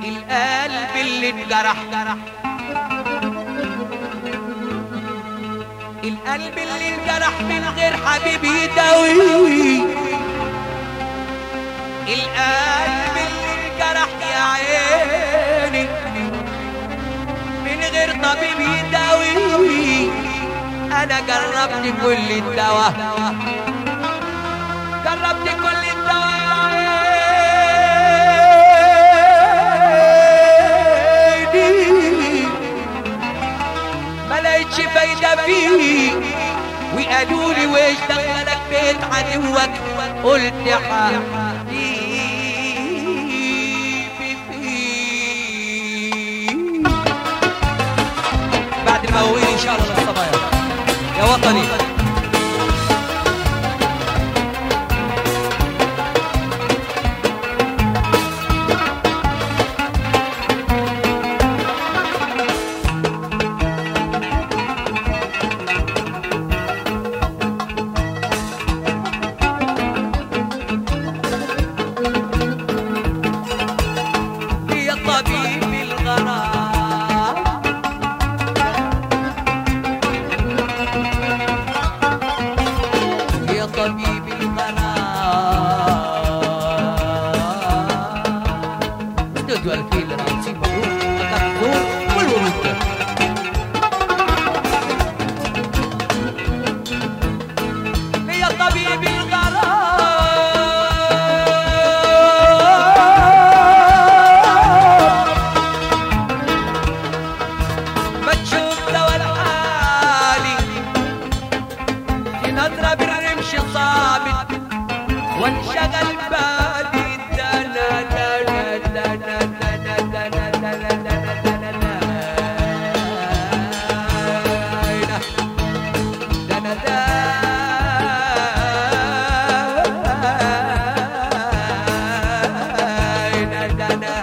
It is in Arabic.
القلب اللي انجرح، القلب اللي انجرح من غير حبيب يداوي، القلب اللي انجرح يا عيني من غير طبيب يداوي. انا جربت كل الدواء، جربت كل الدواء ما لقيتش فايدة فيه، وقالوا لي ويش دخلك بيت عدوك، قلت يا حبيبي فيه بعد ما هو ان شاء الله الصبايا يا وطني. وانشغل بالي دنا دنا دنا دنا دنا دنا دنا دنا دنا